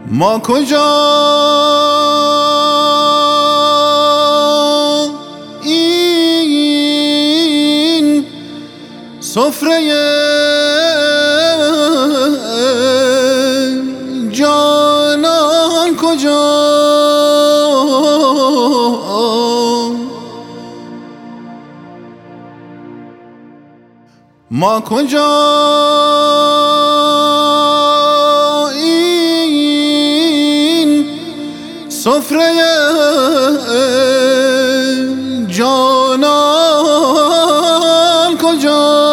ما کجا این سفره جانان کجا؟ ما کجا این سفره جانان کجا؟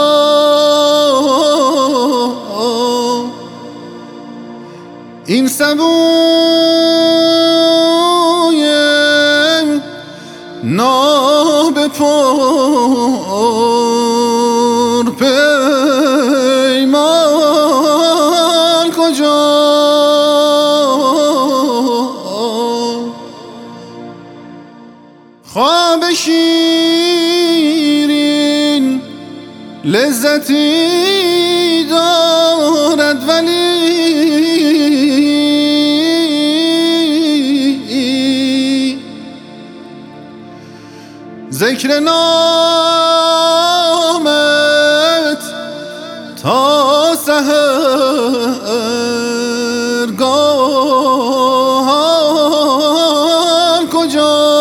این سبوی ناب پر پیمان کجا؟ خواب شیرین لذتی دارد ولی ذکر نامت تا سحرگاهان کجا؟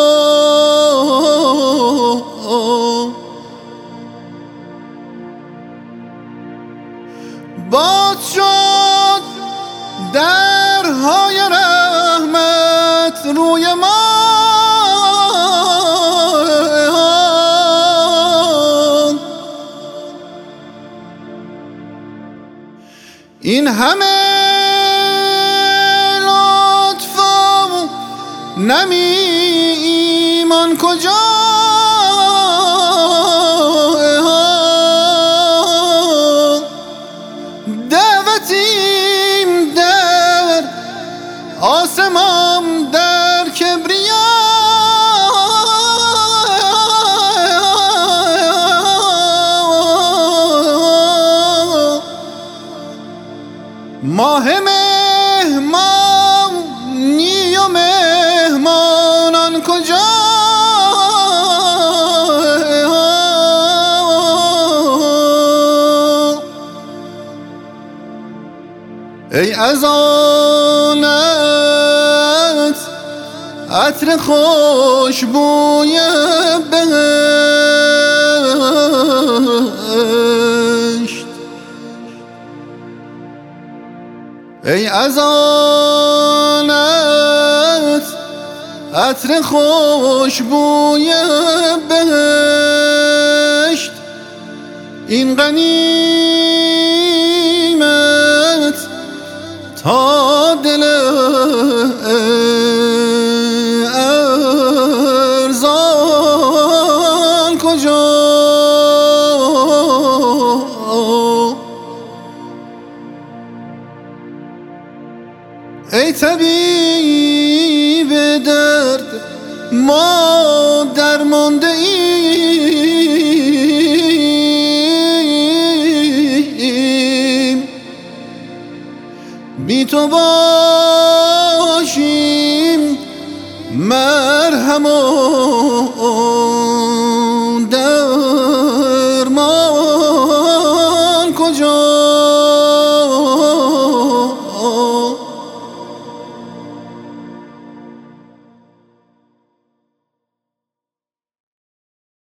باز شد درهای رحمت روی ما، این همه لطف و نمی ایمان کجا؟ دعوتیم در آسمان در کبریا، ماه مهمانی و مهمانان کجا؟ ای از آنت عطر خوشبوی بهشت، ای از آنت عطر خوشبوی بهشت، این غنیمت تا دل ارزان کجا؟ ای طبیب درد ما درمانده ایم، بی تو باشیم مرهم و